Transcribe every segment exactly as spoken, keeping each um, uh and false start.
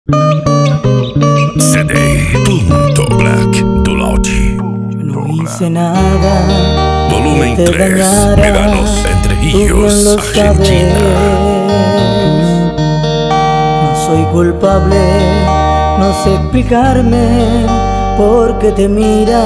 C D punto black Dology. No hice nada. Volumen que te tres, dañara, Médanos entre tú bien Ríos, lo Argentina. sabes. No soy culpable, no sé explicarme por qué te mira.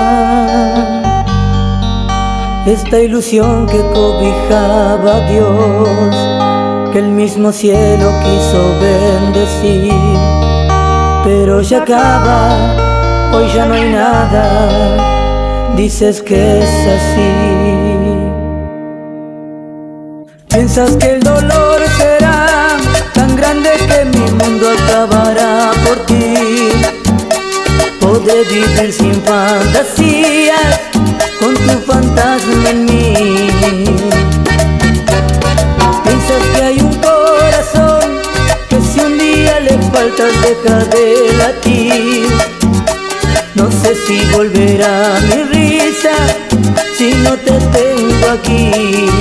Esta ilusión que cobijaba a Dios, que el mismo cielo quiso bendecir, pero ya acaba, hoy ya no hay nada, dices que es así. Piensas que el dolor será tan grande que mi mundo acabará por ti. Podré vivir sin fantasías, con tu fantasma en mí. Piensas que hay un corazón que si un día le faltas deja de latir. No sé si volverá mi risa si no te tengo aquí.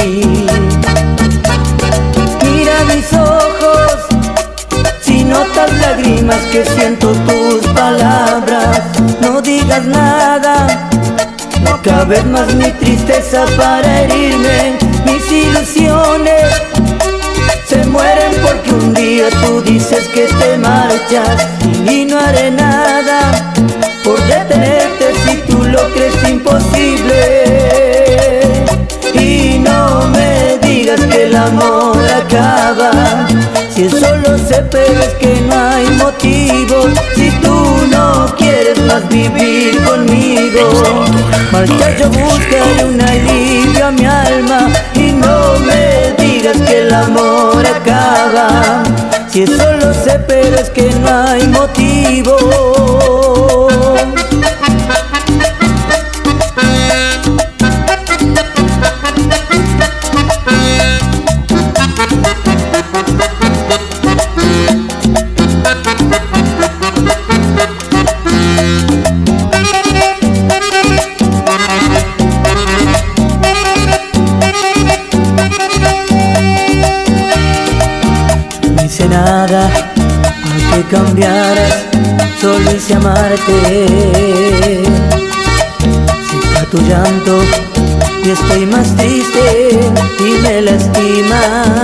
Mira mis ojos, si notas lágrimas que siento tus palabras. No digas nada, no cabe más mi tristeza para herirme. Mis ilusiones se mueren porque un día tú dices que te marchas, y no haré nada por detenerte si tú lo crees imposible. Y no me digas que el amor acaba, si eso lo sé, pero es que no hay motivo. Si tú no quieres más vivir conmigo, marcha, yo buscaré un alivio a mi alma. Y no me digas que el amor acaba, si eso lo sé, pero es que no hay motivo. No hice nada para que cambiaras, solo hice amarte. Seca tu llanto y estoy más triste y me lastima.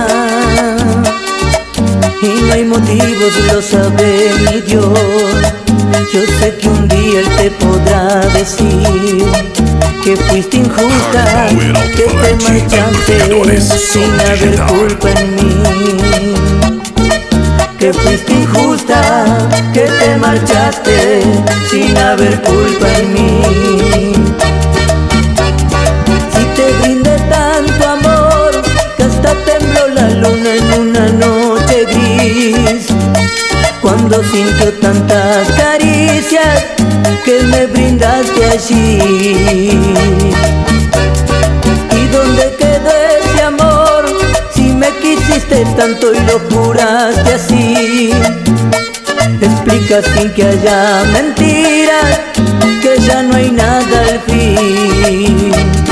Y no hay motivos, lo sabe mi Dios. Yo sé que un día Él te podrá decir que fuiste injusta, que te marchaste sin haber culpa en mí. Que fuiste injusta, que te marchaste sin haber culpa en mí. Si te brindé tanto amor, que hasta tembló la luna en una noche gris, cuando sintió tantas caricias que me brindaste allí. ¿Y dónde quedó ese amor si me quisiste tanto y lo juraste así? Explica sin que haya mentiras que ya no hay nada al fin.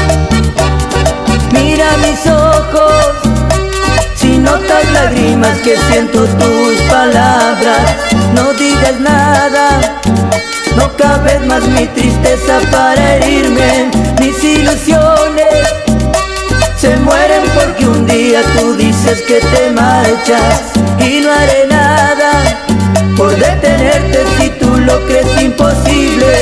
Mira mis ojos, si notas lágrimas que siento tus palabras. No digas nada, no cabe más mi tristeza para herirme. Mis ilusiones se mueren porque un día tú dices que te marchas, y no haré nada por detenerte si tú lo crees imposible.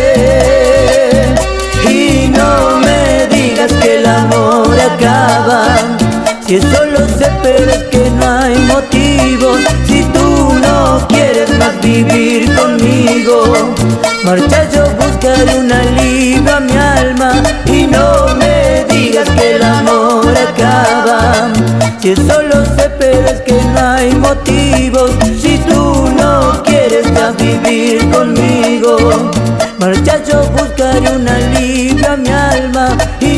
Y no me digas que el amor acaba, si eso lo sé, pero es que no hay motivos. Si tú no quieres más vivir conmigo, marcha, yo buscaré un alivio a mi alma. Y no me digas que el amor acaba, si eso lo sé, pero es que no hay motivos. Si tú no quieres más vivir conmigo, marcha, yo buscaré un alivio a mi alma. Y